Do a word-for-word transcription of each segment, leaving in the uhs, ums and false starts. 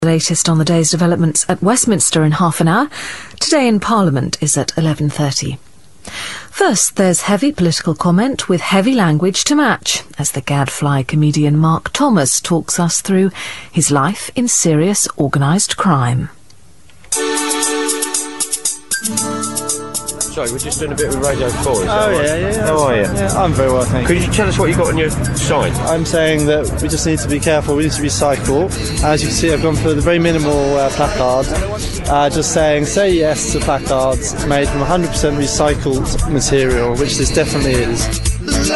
The latest on the day's developments at Westminster in half an hour. Today in Parliament is at eleven thirty. First, there's heavy political comment with heavy language to match, as the gadfly comedian Mark Thomas talks us through his life in serious organised crime. Sorry, we're just doing a bit with Radio four, is that Oh, right? yeah, yeah, yeah. How are you? Yeah, I'm very well, thank you. Could you tell us what you got on your sign? I'm saying that we just need to be careful, we need to recycle. As you can see, I've gone for the very minimal uh, placard, uh, just saying, say yes to placards made from one hundred percent recycled material, which this definitely is.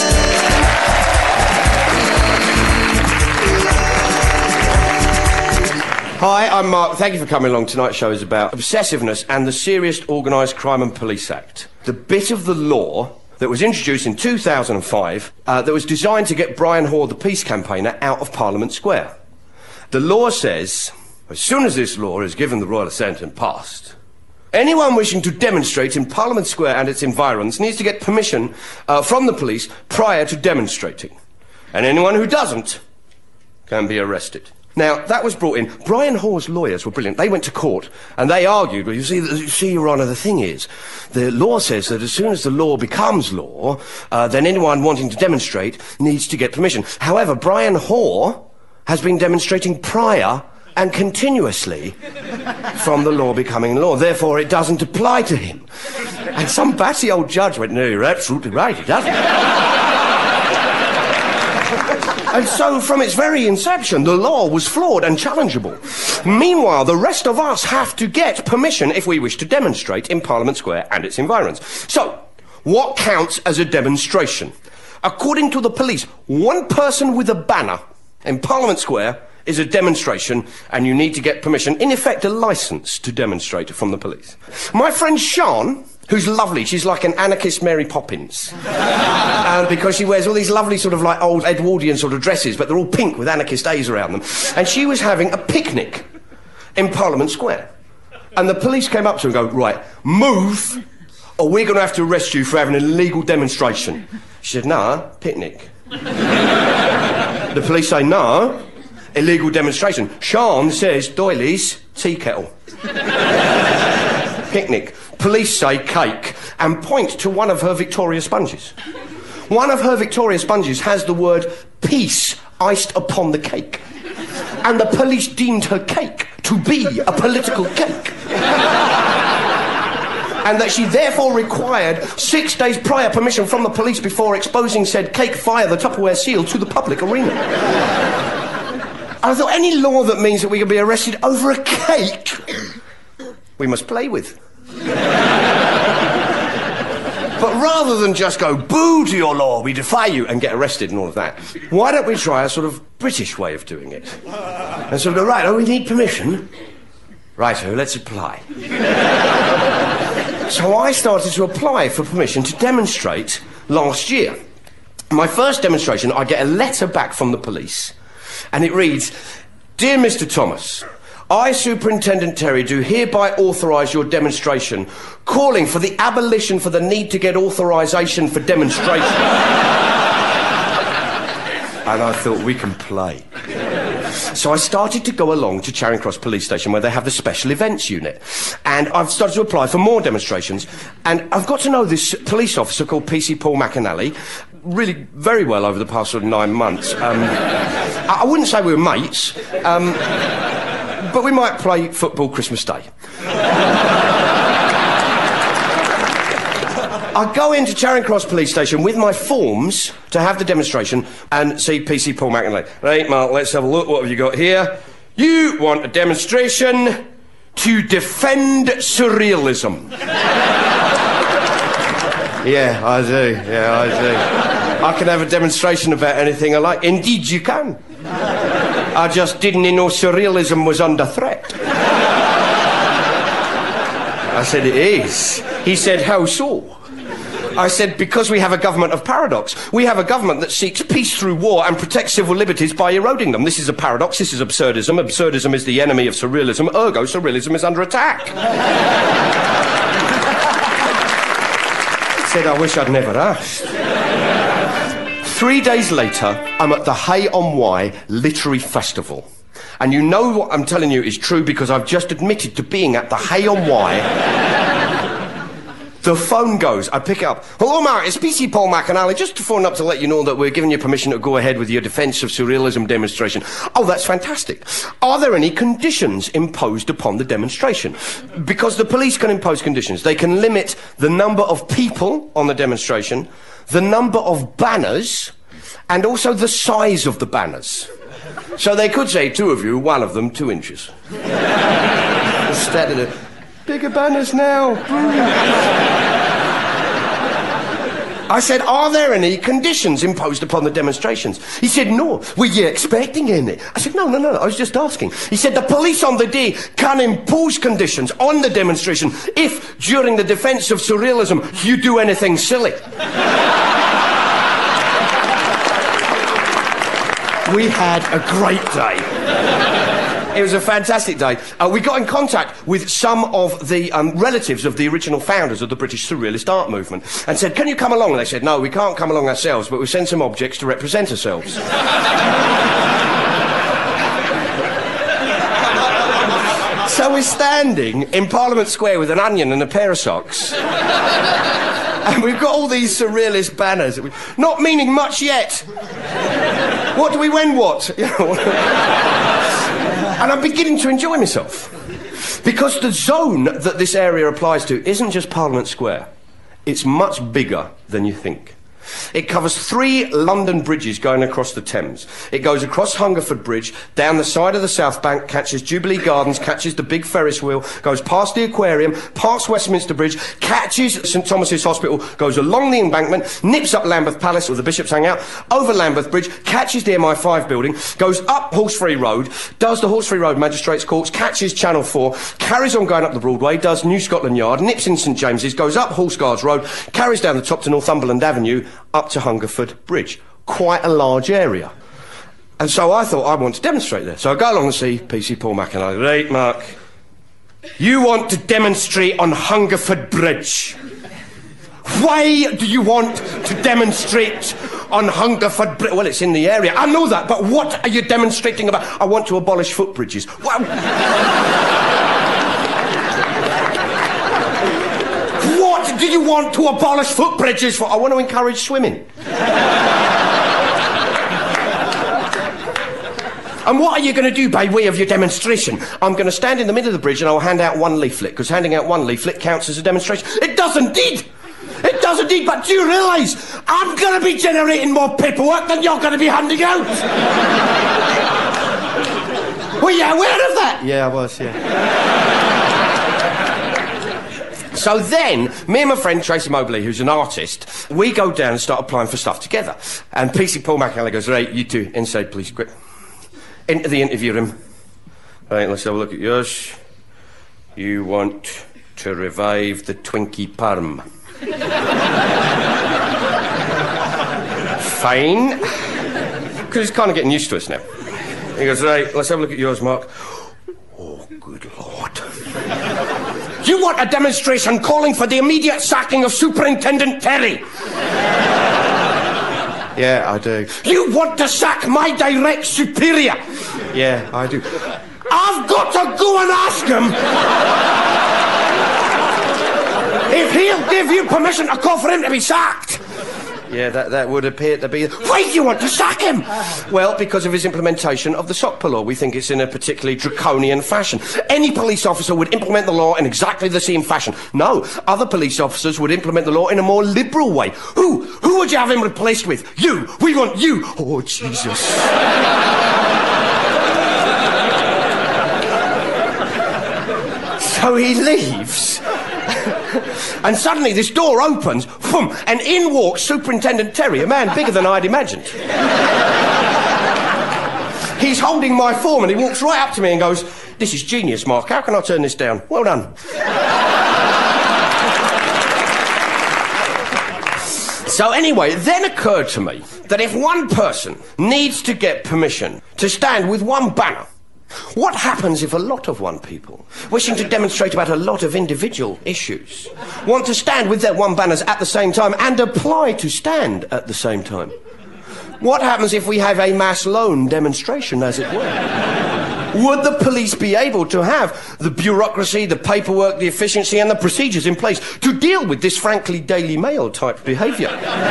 Hi, I'm Mark. Thank you for coming along. Tonight's show is about obsessiveness and the Serious Organised Crime and Police Act. The bit of the law that was introduced in two thousand five uh, that was designed to get Brian Hoare, the peace campaigner, out of Parliament Square. The law says, as soon as this law is given the royal assent and passed, anyone wishing to demonstrate in Parliament Square and its environs needs to get permission uh, from the police prior to demonstrating. And anyone who doesn't can be arrested. Now, that was brought in. Brian Hoare's lawyers were brilliant. They went to court and they argued, well, you see, you see, Your Honour, the thing is, the law says that as soon as the law becomes law, uh, then anyone wanting to demonstrate needs to get permission. However, Brian Hoare has been demonstrating prior and continuously from the law becoming law. Therefore, it doesn't apply to him. And some batty old judge went, no, you're absolutely right, it doesn't. And so, from its very inception, the law was flawed and challengeable. Meanwhile, the rest of us have to get permission if we wish to demonstrate in Parliament Square and its environs. So, what counts as a demonstration? According to the police, one person with a banner in Parliament Square is a demonstration, and you need to get permission, in effect a licence to demonstrate from the police. My friend Sian, who's lovely, she's like an anarchist Mary Poppins. uh, because she wears all these lovely sort of like old Edwardian sort of dresses, but they're all pink with anarchist A's around them. And she was having a picnic in Parliament Square. And the police came up to her and go, right, move, or we're going to have to arrest you for having an illegal demonstration. She said, no, picnic. The police say, no, illegal demonstration. Sian says, doilies, tea kettle. Picnic. Police say cake and point to one of her Victoria sponges. One of her Victoria sponges has the word peace iced upon the cake. And the police deemed her cake to be a political cake. And that she therefore required six days prior permission from the police before exposing said cake via the Tupperware seal to the public arena. I thought, any law that means that we can be arrested over a cake, we must play with. But rather than just go, boo to your law, we defy you, and get arrested and all of that, why don't we try a sort of British way of doing it? And sort of go, right, oh, we need permission. Righto, let's apply. So I started to apply for permission to demonstrate last year. My first demonstration, I get a letter back from the police, and it reads, Dear Mister Thomas, I, Superintendent Terry, do hereby authorise your demonstration, calling for the abolition for the need to get authorisation for demonstration. And I thought, we can play. So I started to go along to Charing Cross Police Station, where they have the special events unit. And I've started to apply for more demonstrations. And I've got to know this police officer called P C Paul McAnally really very well over the past sort of nine months. Um, I, I wouldn't say we were mates. Um, But we might play football Christmas Day. I go into Charing Cross Police Station with my forms to have the demonstration and see P C Paul McAnally. Right, Mark, let's have a look. What have you got here? You want a demonstration to defend surrealism. Yeah, I do. Yeah, I do. I can have a demonstration about anything I like. Indeed, you can. I just didn't know surrealism was under threat. I said, it is. He said, how so? I said, because we have a government of paradox. We have a government that seeks peace through war and protects civil liberties by eroding them. This is a paradox, this is absurdism. Absurdism is the enemy of surrealism, ergo surrealism is under attack. He said, I wish I'd never asked. Three days later, I'm at the Hay on Wye Literary Festival. And you know what I'm telling you is true because I've just admitted to being at the Hay on Wye. The phone goes. I pick it up. Hello, Mark. It's P C Paul McAnally. Just to phone up to let you know that we're giving you permission to go ahead with your Defence of Surrealism demonstration. Oh, that's fantastic. Are there any conditions imposed upon the demonstration? Because the police can impose conditions. They can limit the number of people on the demonstration, the number of banners, and also the size of the banners. So they could say, two of you, one of them, two inches. Instead of the... Bigger banners now. I said, are there any conditions imposed upon the demonstrations? He said, no. Were you expecting any? I said, no, no, no, I was just asking. He said, the police on the day can impose conditions on the demonstration if, during the Defence of Surrealism, you do anything silly. We had a great day. It was a fantastic day. Uh, we got in contact with some of the um, relatives of the original founders of the British Surrealist art movement and said, can you come along? And they said, no, we can't come along ourselves, but we'll send some objects to represent ourselves. So we're standing in Parliament Square with an onion and a pair of socks. And we've got all these surrealist banners, not meaning much yet. What do we win what? And I'm beginning to enjoy myself. Because the zone that this area applies to isn't just Parliament Square. It's much bigger than you think. It covers three London bridges going across the Thames. It goes across Hungerford Bridge, down the side of the South Bank, catches Jubilee Gardens, catches the big Ferris wheel, goes past the Aquarium, past Westminster Bridge, catches St Thomas's Hospital, goes along the embankment, nips up Lambeth Palace, where the bishops hang out, over Lambeth Bridge, catches the M I five building, goes up Horsefree Road, does the Horsefree Road Magistrates Courts, catches Channel four, carries on going up the Broadway, does New Scotland Yard, nips in St James's, goes up Horse Guards Road, carries down the top to Northumberland Avenue, up to Hungerford Bridge. Quite a large area. And so I thought I want to demonstrate there. So I go along and see P C Paul McAnally. Right, Mark. You want to demonstrate on Hungerford Bridge. Why do you want to demonstrate on Hungerford Bridge? Well, it's in the area. I know that, but what are you demonstrating about? I want to abolish footbridges. What? What do you want to abolish footbridges for? I want to encourage swimming. And what are you going to do by way of your demonstration? I'm going to stand in the middle of the bridge and I'll hand out one leaflet, because handing out one leaflet counts as a demonstration. It does indeed! It does indeed, but do you realise I'm going to be generating more paperwork than you're going to be handing out? Were you aware of that? Yeah, I was, yeah. So then, me and my friend Tracy Mobley, who's an artist, we go down and start applying for stuff together. And P C Paul McAnally goes, right, you two, inside, please, quick. Into the interview room. Right, let's have a look at yours. You want to revive the Twinkie Parm. Fine. Because he's kind of getting used to us now. He goes, right, let's have a look at yours, Mark. Oh, good Lord. You want a demonstration calling for the immediate sacking of Superintendent Terry? Yeah, I do. You want to sack my direct superior? Yeah, I do. I've got to go and ask him if he'll give you permission to call for him to be sacked. Yeah, that, that would appear to be... Why do you want to sack him? Well, because of his implementation of the SOCPA law. We think it's in a particularly draconian fashion. Any police officer would implement the law in exactly the same fashion. No, other police officers would implement the law in a more liberal way. Who? Who would you have him replaced with? You! We want you! Oh, Jesus. So he leaves... And suddenly this door opens, boom, and in walks Superintendent Terry, a man bigger than I'd imagined. He's holding my form and he walks right up to me and goes, this is genius, Mark, how can I turn this down? Well done. So anyway, it then occurred to me that if one person needs to get permission to stand with one banner, what happens if a lot of one people, wishing to demonstrate about a lot of individual issues, want to stand with their one banners at the same time and apply to stand at the same time? What happens if we have a mass loan demonstration, as it were? Would the police be able to have the bureaucracy, the paperwork, the efficiency and the procedures in place to deal with this frankly Daily Mail type behaviour?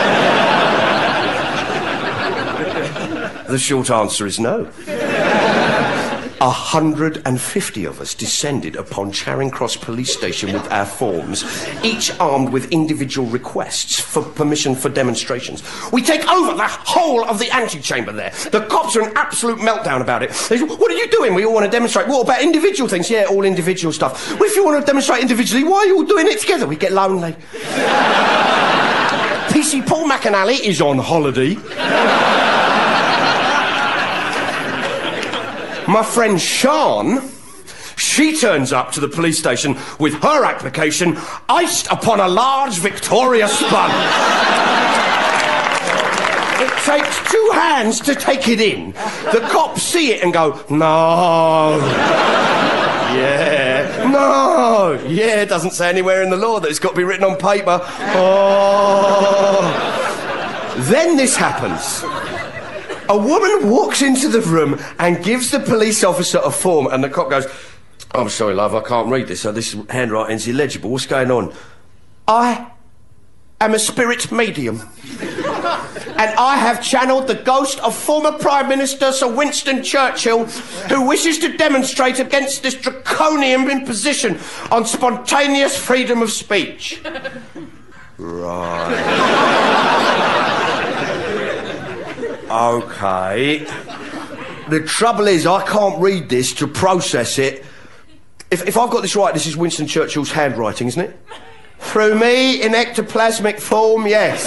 The short answer is no. A hundred and fifty of us descended upon Charing Cross Police Station with our forms, each armed with individual requests for permission for demonstrations. We take over the whole of the antechamber there. The cops are in absolute meltdown about it. They say, what are you doing? We all want to demonstrate. What about individual things? Yeah, all individual stuff. Well, if you want to demonstrate individually, why are you all doing it together? We get lonely. P C Paul McAnally is on holiday. My friend Sian, she turns up to the police station with her application iced upon a large Victoria spun. It takes two hands to take it in. The cops see it and go, no. Yeah. No. Yeah, it doesn't say anywhere in the law that it's got to be written on paper. Oh. Then this happens. A woman walks into the room and gives the police officer a form, and the cop goes, I'm sorry, love, I can't read this, so this handwriting's illegible. What's going on? I am a spirit medium. And I have channeled the ghost of former Prime Minister Sir Winston Churchill, who wishes to demonstrate against this draconian imposition on spontaneous freedom of speech. Right. OK. The trouble is, I can't read this to process it. If, if I've got this right, this is Winston Churchill's handwriting, isn't it? Through me, in ectoplasmic form, yes.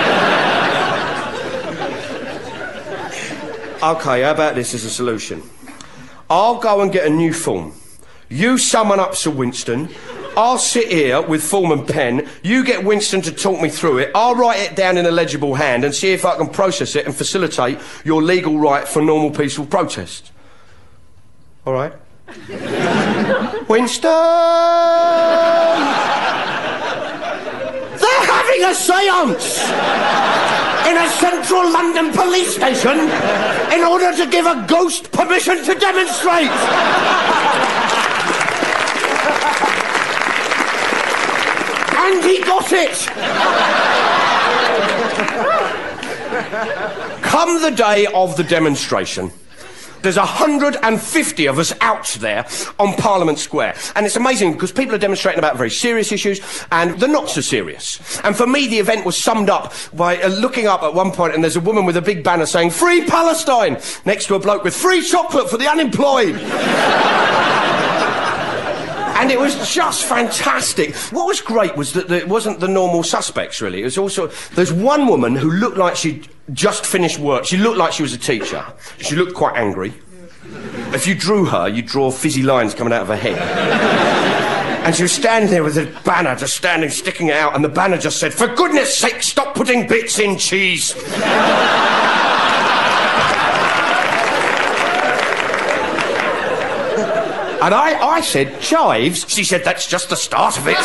OK, how about this as a solution? I'll go and get a new form. You summon up Sir Winston. I'll sit here with form and pen. You get Winston to talk me through it. I'll write it down in a legible hand and see if I can process it and facilitate your legal right for normal peaceful protest. All right? Winston! They're having a séance in a central London police station in order to give a ghost permission to demonstrate. And he got it! Come the day of the demonstration, there's one hundred and fifty of us out there on Parliament Square. And it's amazing because people are demonstrating about very serious issues and they're not so serious. And for me, the event was summed up by uh, looking up at one point and there's a woman with a big banner saying, Free Palestine! Next to a bloke with free chocolate for the unemployed. And it was just fantastic. What was great was that it wasn't the normal suspects, really. It was also... There's one woman who looked like she'd just finished work. She looked like she was a teacher. She looked quite angry. If you drew her, you'd draw fizzy lines coming out of her head. And she was standing there with a banner just standing, sticking it out, and the banner just said, For goodness sake, stop putting bits in cheese. And I, I said, chives? She said, that's just the start of it.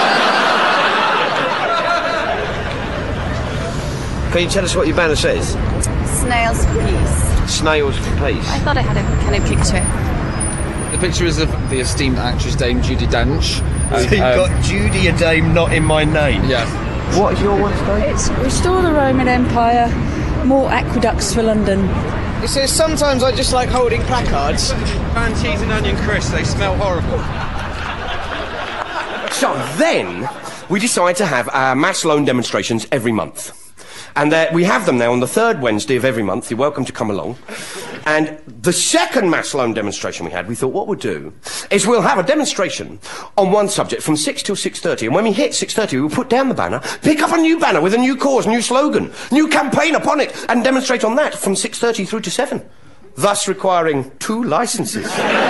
Can you tell us what your banner says? Snails for peace. Snails for peace. I thought I had a kind of picture. The picture is of the esteemed actress Dame Judi Dench. So you've um, got Judy a Dame not in my name? Yeah. What is your one today? It's Restore the Roman Empire, more aqueducts for London. It says, sometimes I just like holding placards. And cheese and onion crisps, they smell horrible. So then, we decide to have our mass loan demonstrations every month. And uh, we have them now on the third Wednesday of every month. You're welcome to come along. And the second mass loan demonstration we had, we thought what we'll do is we'll have a demonstration on one subject from six till six thirty. And when we hit six thirty, we'll put down the banner, pick up a new banner with a new cause, new slogan, new campaign upon it, and demonstrate on that from six thirty through to seven. Thus requiring two licences.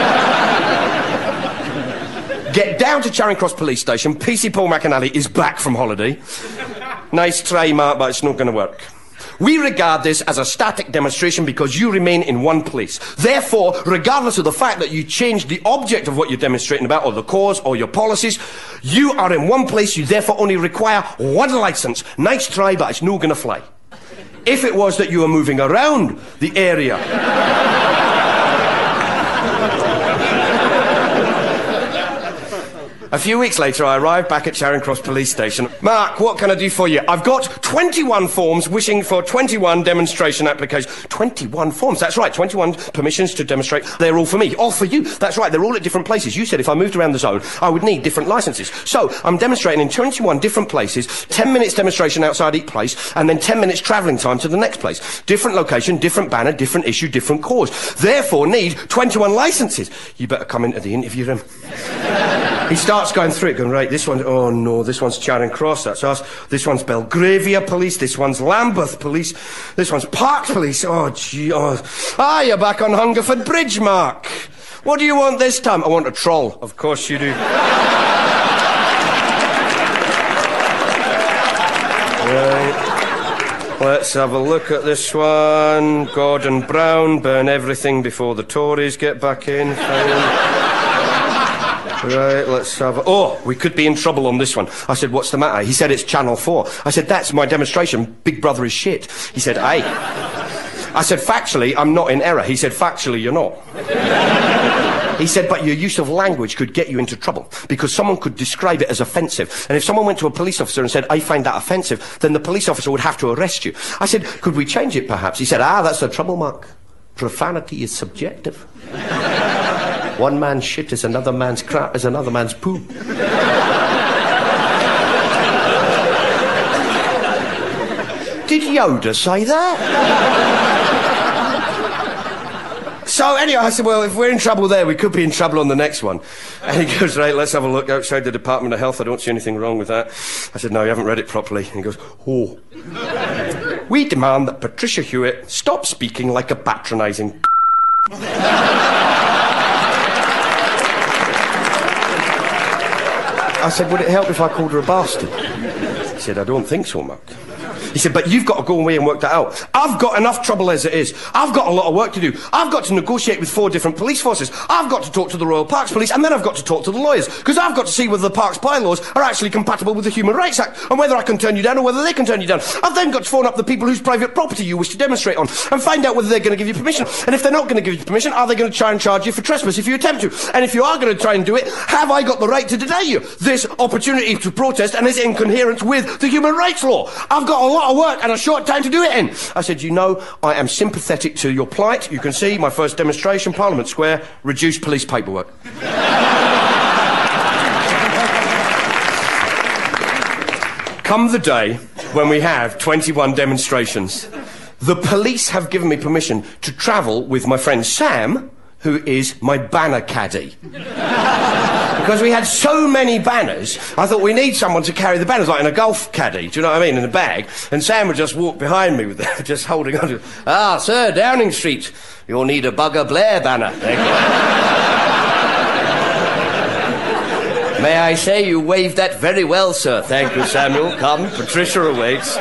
Get down to Charing Cross Police Station. P C Paul McAnally is back from holiday. Nice try, Mark, but it's not going to work. We regard this as a static demonstration because you remain in one place. Therefore, regardless of the fact that you change the object of what you're demonstrating about, or the cause, or your policies, you are in one place. You therefore only require one licence. Nice try, but it's not going to fly. If it was that you were moving around the area... A few weeks later, I arrived back at Charing Cross Police Station. Mark, what can I do for you? I've got twenty-one forms wishing for twenty-one demonstration applications. twenty-one forms, that's right, twenty-one permissions to demonstrate. They're all for me, all for you. That's right, they're all at different places. You said if I moved around the zone, I would need different licences. So, I'm demonstrating in twenty-one different places, ten minutes demonstration outside each place, and then ten minutes travelling time to the next place. Different location, different banner, different issue, different cause. Therefore, need twenty-one licences. You better come into the interview room. He starts going through it, going, right, this one, oh no, this one's Charing Cross, that's us. This one's Belgravia Police, this one's Lambeth Police, this one's Park Police. Oh, gee, oh. Ah, you're back on Hungerford Bridge, Mark. What do you want this time? I want a troll. Of course you do. Right. Let's have a look at this one. Gordon Brown, burn everything before the Tories get back in. Fine. Right, let's have a... Oh, we could be in trouble on this one. I said, what's the matter? He said, it's Channel four. I said, that's my demonstration. Big Brother is shit. He said, aye. I said, factually, I'm not in error. He said, factually, you're not. He said, but your use of language could get you into trouble, because someone could describe it as offensive. And if someone went to a police officer and said, I find that offensive, then the police officer would have to arrest you. I said, could we change it, perhaps? He said, ah, that's the trouble, Mark. Profanity is subjective. One man's shit is another man's crap is another man's poo. Did Yoda say that? So anyway, I said, well, if we're in trouble there, we could be in trouble on the next one. And he goes, right, let's have a look outside the Department of Health. I don't see anything wrong with that. I said, no, you haven't read it properly. And he goes, oh. We demand that Patricia Hewitt stop speaking like a patronising I said, would it help if I called her a bastard? He said, I don't think so, Mark. He said, but you've got to go away and work that out. I've got enough trouble as it is. I've got a lot of work to do. I've got to negotiate with four different police forces. I've got to talk to the Royal Parks Police, and then I've got to talk to the lawyers, because I've got to see whether the Parks bylaws are actually compatible with the Human Rights Act, and whether I can turn you down or whether they can turn you down. I've then got to phone up the people whose private property you wish to demonstrate on, and find out whether they're going to give you permission. And if they're not going to give you permission, are they going to try and charge you for trespass if you attempt to? And if you are going to try and do it, have I got the right to deny you this opportunity to protest, and is it in coherence with the human rights law? I've got a lot of work and a short time to do it in. I said, you know, I am sympathetic to your plight. You can see my first demonstration, Parliament Square, reduced police paperwork. Come the day when we have twenty-one demonstrations, the police have given me permission to travel with my friend Sam, who is my banner caddy. Because we had so many banners, I thought we need someone to carry the banners, like in a golf caddy, do you know what I mean, in a bag. And Sam would just walk behind me with them, just holding on to, ah, sir, Downing Street, you'll need a Bugger Blair banner. May I say you waved that very well, sir. Thank you, Samuel. Come, Patricia awaits.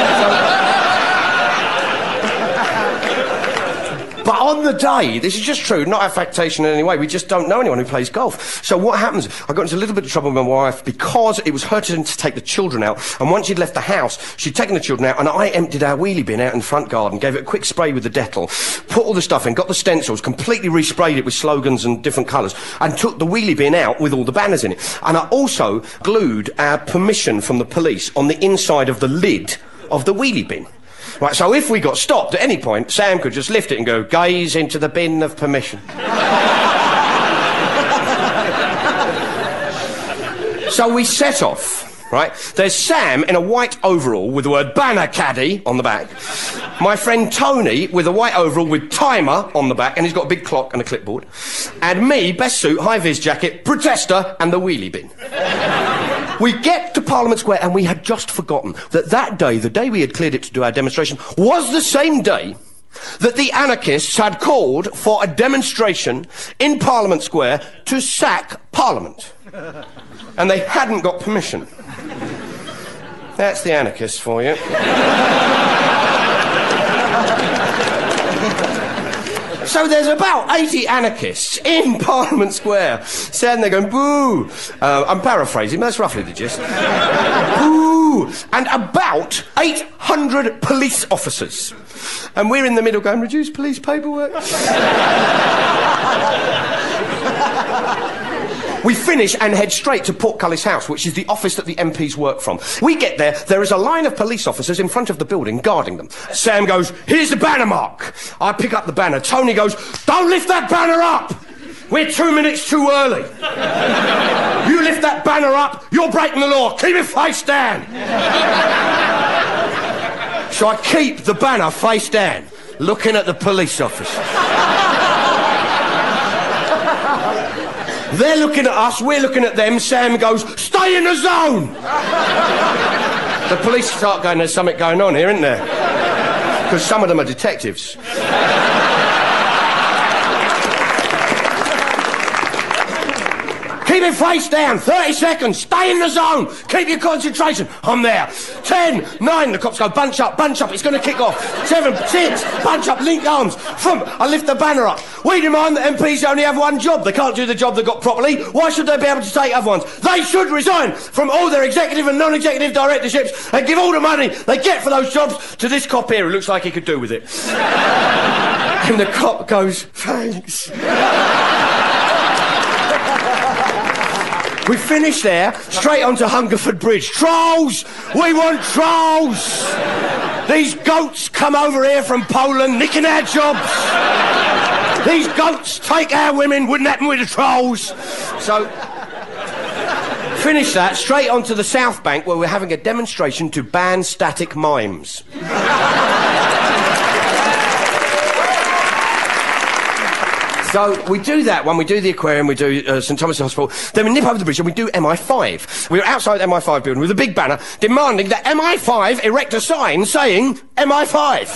But on the day, this is just true, not affectation in any way, we just don't know anyone who plays golf. So what happens, I got into a little bit of trouble with my wife because it was her turn to take the children out, and once she'd left the house, she'd taken the children out, and I emptied our wheelie bin out in the front garden, gave it a quick spray with the Dettol, put all the stuff in, got the stencils, completely resprayed it with slogans and different colours, and took the wheelie bin out with all the banners in it. And I also glued our permission from the police on the inside of the lid of the wheelie bin. Right, so if we got stopped at any point, Sam could just lift it and go, gaze into the bin of permission. So we set off, right? There's Sam in a white overall with the word banner caddy on the back. My friend Tony with a white overall with timer on the back, and he's got a big clock and a clipboard. And me, best suit, high-vis jacket, protester, and the wheelie bin. We get to Parliament Square, and we had just forgotten that that day, the day we had cleared it to do our demonstration, was the same day that the anarchists had called for a demonstration in Parliament Square to sack Parliament. And they hadn't got permission. That's the anarchists for you. So there's about eighty anarchists in Parliament Square, standing there going, boo! Uh, I'm paraphrasing, but that's roughly the gist. Boo! And about eight hundred police officers. And we're in the middle going, reduce police paperwork. We finish and head straight to Portcullis House, which is the office that the M Ps work from. We get there, there is a line of police officers in front of the building guarding them. Sam goes, here's the banner, Mark. I pick up the banner. Tony goes, don't lift that banner up. We're two minutes too early. You lift that banner up, you're breaking the law. Keep it face down. So I keep the banner face down, looking at the police officers. They're looking at us, we're looking at them. Sam goes, stay in the zone. The police start going, there's something going on here, isn't there? Because some of them are detectives. Keep it face down, thirty seconds, stay in the zone, keep your concentration. I'm there. ten, nine, the cops go, bunch up, bunch up, it's going to kick off. seven, six, bunch up, link arms. From, I lift the banner up. We demand that M Ps only have one job. They can't do the job they've got properly. Why should they be able to take other ones? They should resign from all their executive and non-executive directorships and give all the money they get for those jobs to this cop here who looks like he could do with it. And the cop goes, thanks. We finish there, straight onto Hungerford Bridge. Trolls! We want trolls! These goats come over here from Poland, nicking our jobs. These goats take our women, wouldn't happen with the trolls. So, finish that, straight onto the South Bank, where we're having a demonstration to ban static mimes. So we do that when we do the aquarium, we do uh, St Thomas Hospital, then we nip over the bridge and we do M I five. We were outside the M I five building with a big banner demanding that M I five erect a sign saying M I five.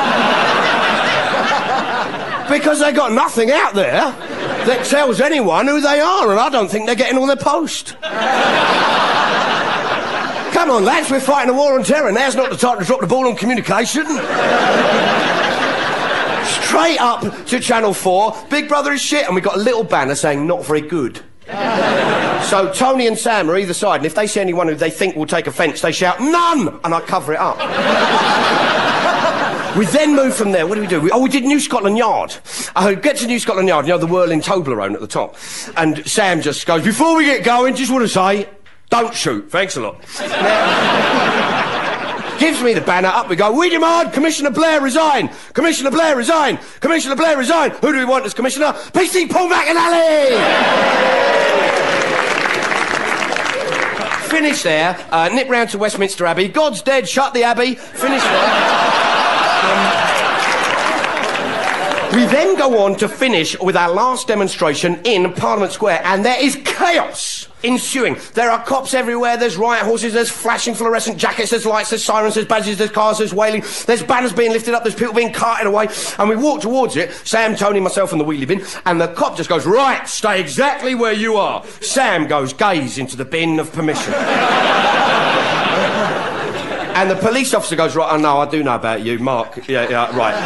Because they got nothing out there that tells anyone who they are, and I don't think they're getting on their post. Come on, lads, we're fighting a war on terror. Now's not the time to drop the ball on communication. Straight up to Channel four, Big Brother is shit, and we've got a little banner saying not very good. So Tony and Sam are either side, and if they see anyone who they think will take offence, they shout, none! And I cover it up. We then move from there. What do we do? We, oh, we did New Scotland Yard. I get to New Scotland Yard, you know, the whirling Toblerone at the top. And Sam just goes, before we get going, just want to say, don't shoot. Thanks a lot. Now, gives me the banner, up we go. We demand Commissioner Blair resign. Commissioner Blair resign. Commissioner Blair resign. Who do we want as Commissioner? P C Paul McAnally! Finish there, uh, nip round to Westminster Abbey. God's dead, shut the Abbey. Finish there. Um, we then go on to finish with our last demonstration in Parliament Square, and there is chaos ensuing. There are cops everywhere, there's riot horses, there's flashing fluorescent jackets, there's lights, there's sirens, there's badges, there's cars, there's wailing, there's banners being lifted up, there's people being carted away, and we walk towards it, Sam, Tony, myself and the wheelie bin, and the cop just goes, right, stay exactly where you are. Sam goes, gaze into the bin of permission. And the police officer goes, right, I know, I do know about you, Mark. Yeah, yeah, right.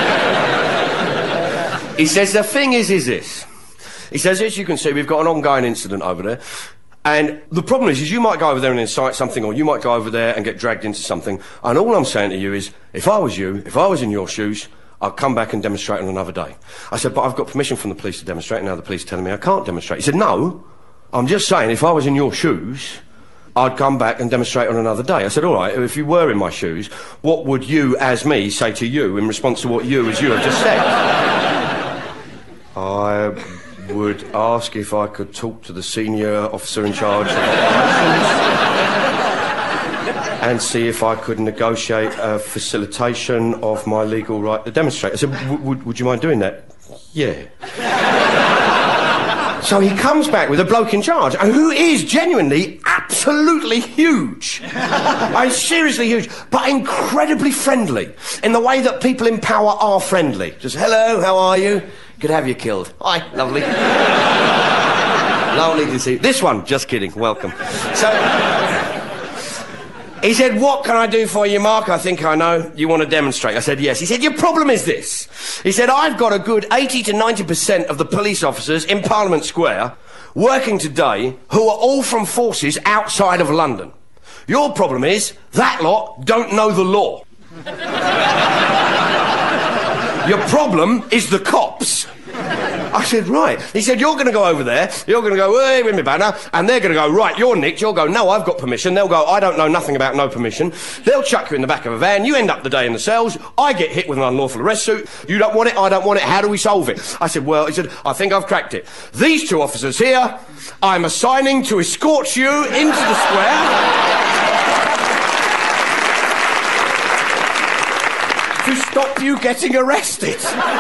He says, the thing is, is this. He says, as you can see, we've got an ongoing incident over there. And the problem is, is you might go over there and incite something, or you might go over there and get dragged into something. And all I'm saying to you is, if I was you, if I was in your shoes, I'd come back and demonstrate on another day. I said, but I've got permission from the police to demonstrate, and now the police are telling me I can't demonstrate. He said, no, I'm just saying, if I was in your shoes, I'd come back and demonstrate on another day. I said, all right, if you were in my shoes, what would you, as me, say to you in response to what you, as you have just said? I would ask if I could talk to the senior officer in charge of operations and see if I could negotiate a facilitation of my legal right to demonstrate. I said, would, would you mind doing that? Yeah. So he comes back with a bloke in charge, who is genuinely absolutely huge. I mean, seriously huge, but incredibly friendly, in the way that people in power are friendly. Just, hello, how are you? Good to have you killed. Hi, lovely. Lovely to see you. This one, just kidding, welcome. So, he said, what can I do for you, Mark? I think I know. You want to demonstrate? I said, yes. He said, your problem is this. He said, I've got a good eighty to ninety percent of the police officers in Parliament Square working today who are all from forces outside of London. Your problem is, that lot don't know the law. Your problem is the cops. I said, right. He said, you're going to go over there, you're going to go, hey, with me banner, and they're going to go, right, you're nicked. You'll go, no, I've got permission. They'll go, I don't know nothing about no permission. They'll chuck you in the back of a van, you end up the day in the cells, I get hit with an unlawful arrest suit, you don't want it, I don't want it, how do we solve it? I said, well, he said, I think I've cracked it. These two officers here, I'm assigning to escort you into the square to stop you getting arrested.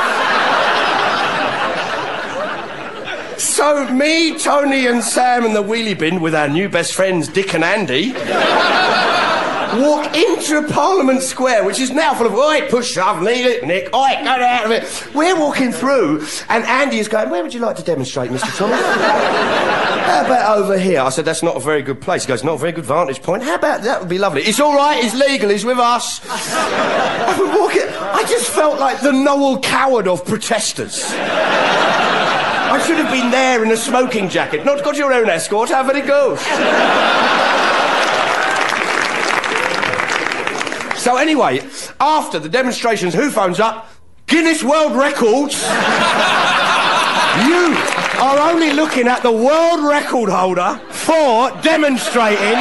So me, Tony and Sam and the wheelie bin with our new best friends Dick and Andy walk into Parliament Square, which is now full of, oi, push, shove, leave it, Nick, oi, get out of it. We're walking through, and Andy is going, where would you like to demonstrate, Mister Thomas? How about over here? I said, that's not a very good place. He goes, not a very good vantage point. How about that? Would be lovely. It's all right, it's legal, he's with us. I would walk it. I just felt like the Noel Coward of protesters. I should have been there in a smoking jacket. Not got your own escort, how very goes. So anyway, after the demonstrations, who phones up? Guinness World Records. You are only looking at the world record holder for demonstrating.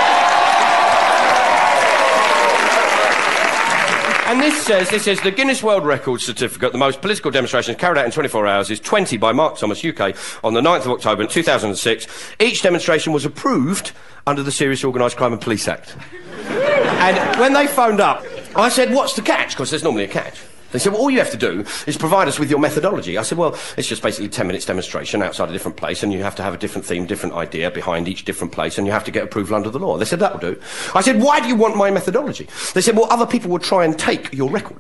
And this says, this says, the Guinness World Records certificate, the most political demonstrations carried out in twenty-four hours, is twenty by Mark Thomas, U K, on the ninth of October two thousand six. Each demonstration was approved under the Serious Organised Crime and Police Act. And when they phoned up, I said, what's the catch? Because there's normally a catch. They said, well, all you have to do is provide us with your methodology. I said, well, it's just basically a ten minutes demonstration outside a different place, and you have to have a different theme, different idea behind each different place, and you have to get approval under the law. They said, that'll do. I said, why do you want my methodology? They said, well, other people will try and take your record.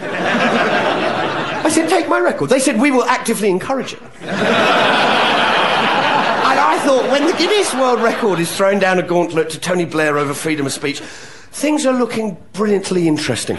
I said, take my record. They said, we will actively encourage it. And I thought, when the Guinness World Record is throwing down a gauntlet to Tony Blair over freedom of speech, things are looking brilliantly interesting.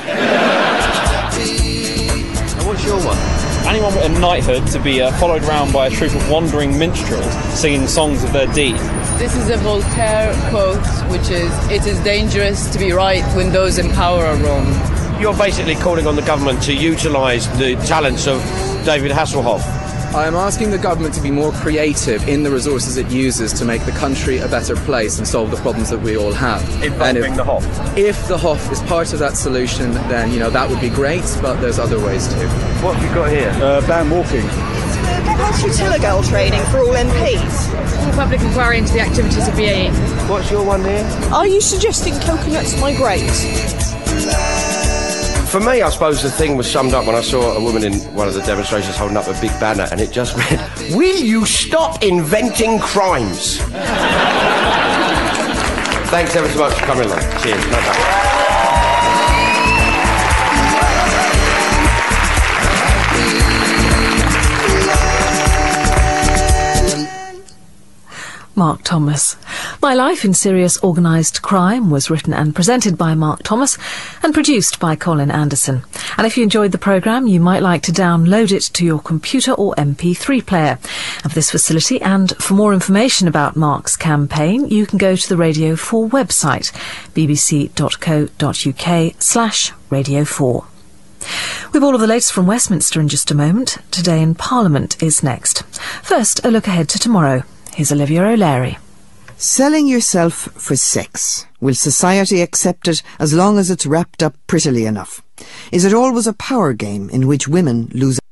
What's your one? Anyone with a knighthood to be uh, followed around by a troop of wandering minstrels singing songs of their deed. This is a Voltaire quote, which is, it is dangerous to be right when those in power are wrong. You're basically calling on the government to utilise the talents of David Hasselhoff. I am asking the government to be more creative in the resources it uses to make the country a better place and solve the problems that we all have. Involving the Hoff? If the Hoff is part of that solution, then, you know, that would be great, but there's other ways too. What have you got here? Uh, band walking. That's Utila Girl training for all M Ps. A public inquiry into the activities of B A E. What's your one here? Are you suggesting coconuts migrate? For me, I suppose the thing was summed up when I saw a woman in one of the demonstrations holding up a big banner, and it just read, will you stop inventing crimes? Thanks ever so much for coming along. Cheers. No doubt. Mark Thomas. My Life in Serious Organised Crime was written and presented by Mark Thomas and produced by Colin Anderson. And if you enjoyed the programme, you might like to download it to your computer or M P three player of this facility. And for more information about Mark's campaign, you can go to the Radio four website, bbc.co.uk slash Radio four. We've all of the latest from Westminster in just a moment. Today in Parliament is next. First, a look ahead to tomorrow. Here's Olivia O'Leary. Selling yourself for sex. Will society accept it as long as it's wrapped up prettily enough? Is it always a power game in which women lose